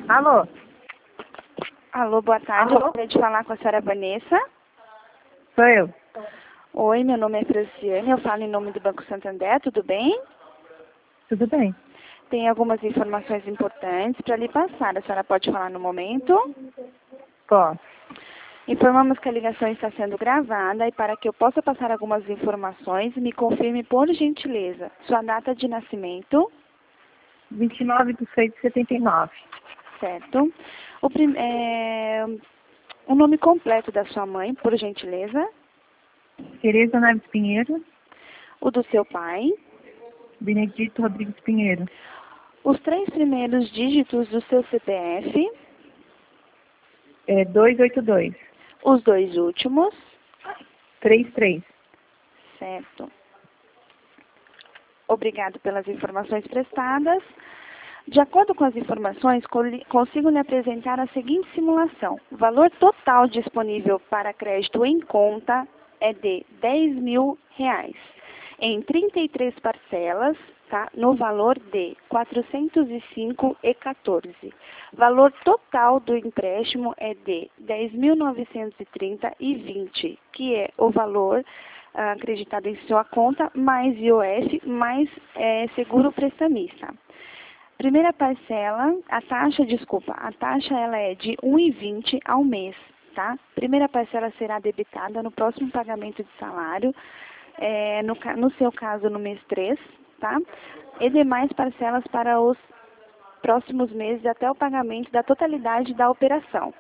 Alô? Alô, boa tarde. Alô? Eu gostaria de falar com a senhora Vanessa. Sou eu. Oi, meu nome é Franciane, eu falo em nome do Banco Santander, tudo bem? Tudo bem? Tem algumas informações importantes para lhe passar. A senhora pode falar no momento? Posso. Informamos que a ligação está sendo gravada e para que eu possa passar algumas informações, me confirme por gentileza sua data de nascimento, 29/6/79. certo? O nome completo da sua mãe, por gentileza. Tereza Neves Pinheiro. O do seu pai. Benedito Rodrigues Pinheiro. Os 3 primeiros dígitos do seu CPF. 282. Os 2 últimos. 33. Certo. Obrigado pelas informações prestadas. De acordo com as informações, consigo lhe apresentar a seguinte simulação. O valor total disponível para crédito em conta é de R$10.000, em 33 parcelas, tá? No valor de R$ 405,14. Valor total do empréstimo é de R$ 10.930,20, que é o valor acreditado em sua conta, mais IOF, mais seguro prestamista. Primeira parcela, a taxa ela é de R$ 1,20 ao mês, tá? Primeira parcela será debitada no próximo pagamento de salário, no seu caso no mês 3, tá? E demais parcelas para os próximos meses até o pagamento da totalidade da operação.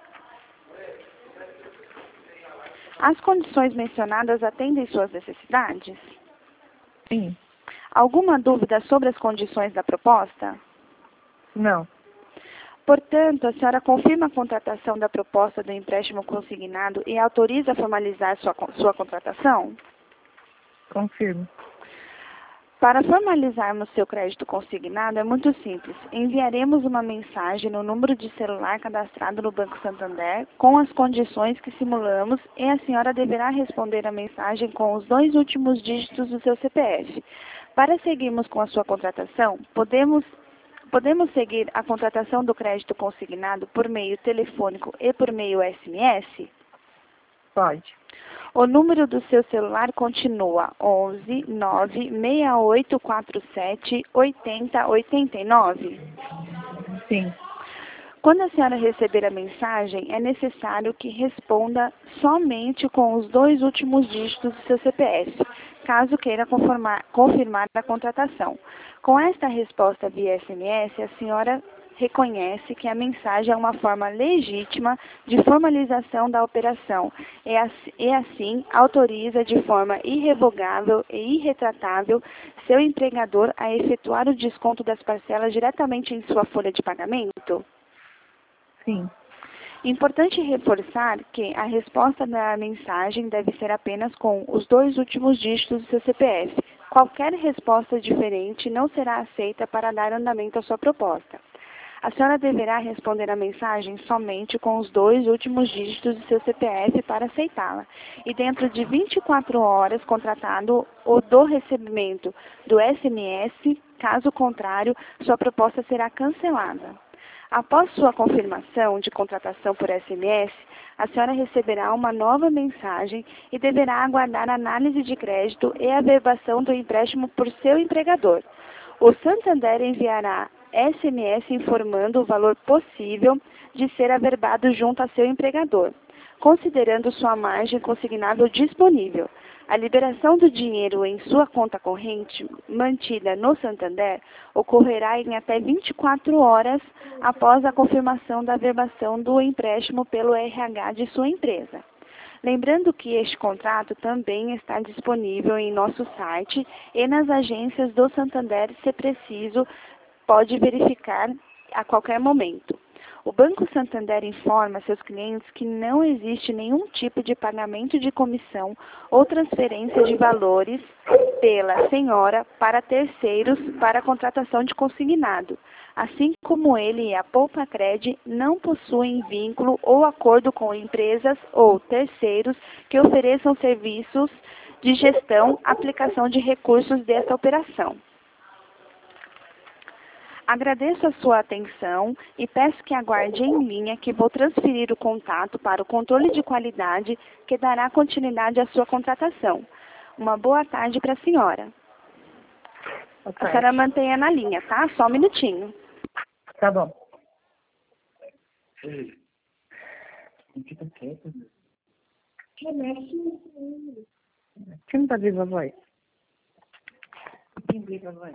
As condições mencionadas atendem suas necessidades? Sim. Alguma dúvida sobre as condições da proposta? Não. Portanto, a senhora confirma a contratação da proposta do empréstimo consignado e autoriza a formalizar sua contratação? Confirmo. Para formalizarmos seu crédito consignado é muito simples. Enviaremos uma mensagem no número de celular cadastrado no Banco Santander com as condições que simulamos e a senhora deverá responder a mensagem com os 2 últimos dígitos do seu CPF. Para seguirmos com a sua contratação, podemos seguir a contratação do crédito consignado por meio telefônico e por meio SMS? Pode. O número do seu celular continua 11 96847 8089? Sim. Quando a senhora receber a mensagem, é necessário que responda somente com os 2 últimos dígitos do seu CPF, caso queira confirmar a contratação. Com esta resposta via SMS, a senhora reconhece que a mensagem é uma forma legítima de formalização da operação e assim autoriza de forma irrevogável e irretratável seu empregador a efetuar o desconto das parcelas diretamente em sua folha de pagamento? Sim. Importante reforçar que a resposta da mensagem deve ser apenas com os 2 últimos dígitos do seu CPF. Qualquer resposta diferente não será aceita para dar andamento à sua proposta. A senhora deverá responder a mensagem somente com os 2 últimos dígitos do seu CPF para aceitá-la. E dentro de 24 horas, contratado o do recebimento do SMS, caso contrário, sua proposta será cancelada. Após sua confirmação de contratação por SMS, a senhora receberá uma nova mensagem e deverá aguardar a análise de crédito e a averbação do empréstimo por seu empregador. O Santander enviará SMS informando o valor possível de ser averbado junto a seu empregador, considerando sua margem consignável disponível. A liberação do dinheiro em sua conta corrente, mantida no Santander, ocorrerá em até 24 horas após a confirmação da averbação do empréstimo pelo RH de sua empresa. Lembrando que este contrato também está disponível em nosso site e nas agências do Santander, se preciso, pode verificar a qualquer momento. O Banco Santander informa seus clientes que não existe nenhum tipo de pagamento de comissão ou transferência de valores pela senhora para terceiros para a contratação de consignado, assim como ele e a Poupa-Cred não possuem vínculo ou acordo com empresas ou terceiros que ofereçam serviços de gestão, aplicação de recursos desta operação. Agradeço a sua atenção e peço que aguarde em linha que vou transferir o contato para o controle de qualidade que dará continuidade à sua contratação. Uma boa tarde para a senhora. Boa A senhora tarde. mantenha na linha, tá? Só um minutinho. Tá bom. Fica quieto. Quem não tá viva a voz? Quem viva a voz?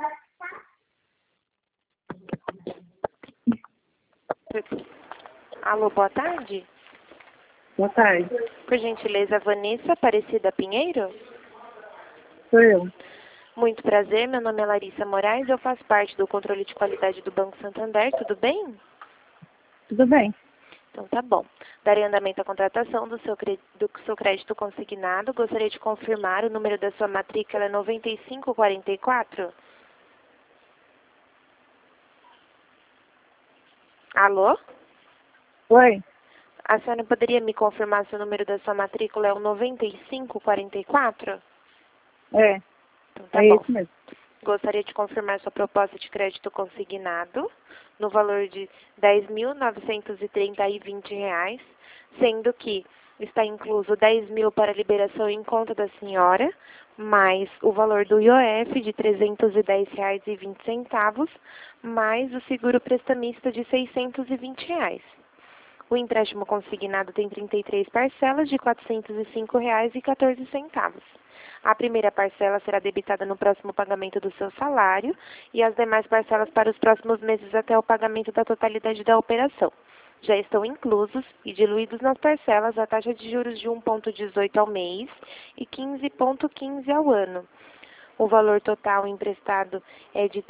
Alô, boa tarde. Boa tarde. Por gentileza, Vanessa Aparecida Pinheiro? Sou eu. Muito prazer, meu nome é Larissa Moraes, eu faço parte do controle de qualidade do Banco Santander, tudo bem? Tudo bem? Então tá bom. Darei andamento à contratação do seu crédito consignado. Gostaria de confirmar o número da sua matrícula 9544? Alô? Oi? A senhora poderia me confirmar se o número da sua matrícula é o 9544? É, Então tá é bom. isso mesmo. Gostaria de confirmar sua proposta de crédito consignado no valor de R$ 10.930,20, sendo que está incluso 10 mil para liberação em conta da senhora, mais o valor do IOF de R$ 310,20, mais o seguro prestamista de R$ 620. O empréstimo consignado tem 33 parcelas de R$ 405,14. A primeira parcela será debitada no próximo pagamento do seu salário e as demais parcelas para os próximos meses até o pagamento da totalidade da operação. Já estão inclusos e diluídos nas parcelas a taxa de juros de 1,18 ao mês e 15,15 ao ano. O valor total emprestado é de R$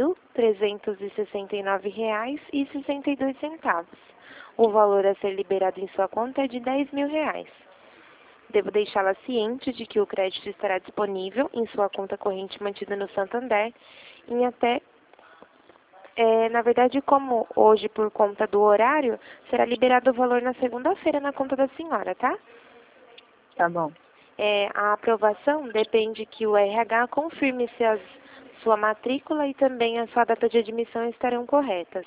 13.369,62. O valor a ser liberado em sua conta é de R$ 10 mil. Devo deixá-la ciente de que o crédito estará disponível em sua conta corrente mantida no Santander em até, na verdade, como hoje, por conta do horário, será liberado o valor na segunda-feira na conta da senhora, tá? Tá bom. A aprovação depende que o RH confirme se sua matrícula e também a sua data de admissão estarão corretas.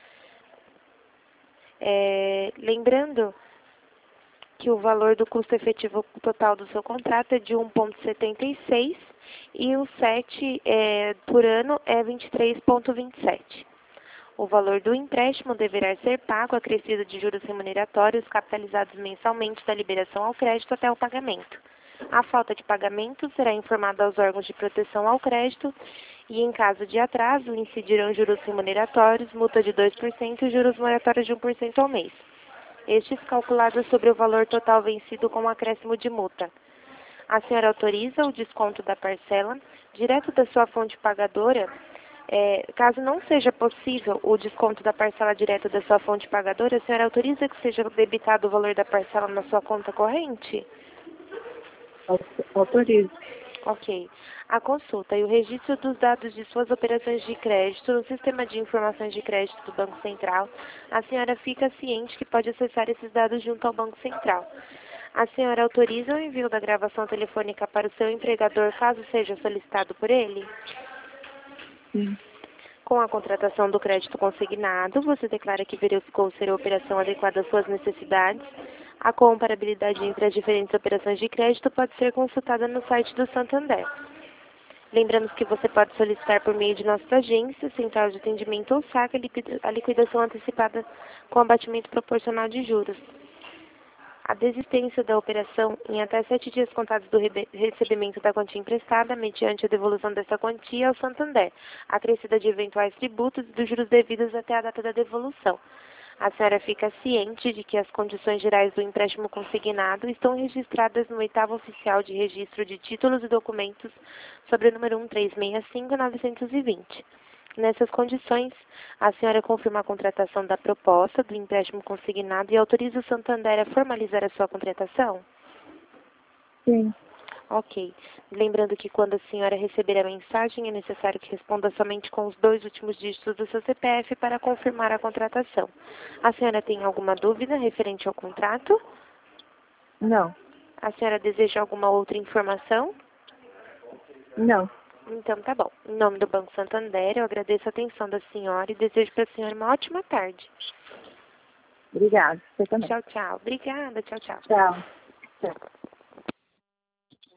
Lembrando que o valor do custo efetivo total do seu contrato é de 1,76 e o SET por ano é 23,27. O valor do empréstimo deverá ser pago acrescido de juros remuneratórios capitalizados mensalmente da liberação ao crédito até o pagamento. A falta de pagamento será informada aos órgãos de proteção ao crédito e, em caso de atraso, incidirão juros remuneratórios, multa de 2% e juros moratórios de 1% ao mês. Estes calculados sobre o valor total vencido com acréscimo de multa. A senhora autoriza o desconto da parcela direto da sua fonte pagadora. Caso não seja possível o desconto da parcela direto da sua fonte pagadora, a senhora autoriza que seja debitado o valor da parcela na sua conta corrente? Autorizo. Ok. A consulta e o registro dos dados de suas operações de crédito no Sistema de Informações de Crédito do Banco Central, a senhora fica ciente que pode acessar esses dados junto ao Banco Central. A senhora autoriza o envio da gravação telefônica para o seu empregador, caso seja solicitado por ele? Sim. Com a contratação do crédito consignado, você declara que verificou ser a operação adequada às suas necessidades. A comparabilidade entre as diferentes operações de crédito pode ser consultada no site do Santander. Lembramos que você pode solicitar por meio de nossa agência, central de atendimento ou saque a liquidação antecipada com abatimento proporcional de juros. A desistência da operação em até 7 dias contados do recebimento da quantia emprestada, mediante a devolução dessa quantia ao Santander, acrescida de eventuais tributos e dos juros devidos até a data da devolução. A senhora fica ciente de que as condições gerais do empréstimo consignado estão registradas no 8º Oficial de Registro de Títulos e Documentos sobre o número 1365920. Nessas condições, a senhora confirma a contratação da proposta do empréstimo consignado e autoriza o Santander a formalizar a sua contratação? Sim. Ok. Lembrando que quando a senhora receber a mensagem, é necessário que responda somente com os 2 últimos dígitos do seu CPF para confirmar a contratação. A senhora tem alguma dúvida referente ao contrato? Não. A senhora deseja alguma outra informação? Não. Então tá bom. Em nome do Banco Santander, eu agradeço a atenção da senhora e desejo para a senhora uma ótima tarde. Obrigada. Você também. Tchau, tchau. Obrigada, tchau, tchau. Tchau. Tchau.